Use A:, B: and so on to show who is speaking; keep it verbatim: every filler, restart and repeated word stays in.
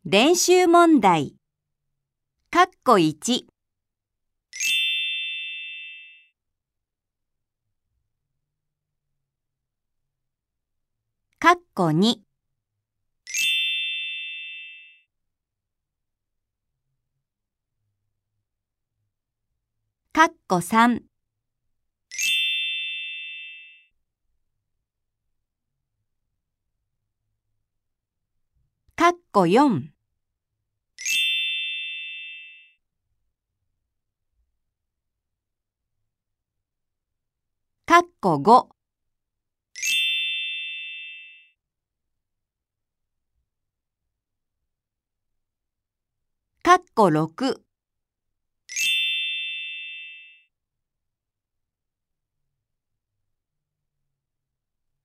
A: 練習問題。かっこいち。かっこに。かっこさん。かっこよん。かっこご。かっころく。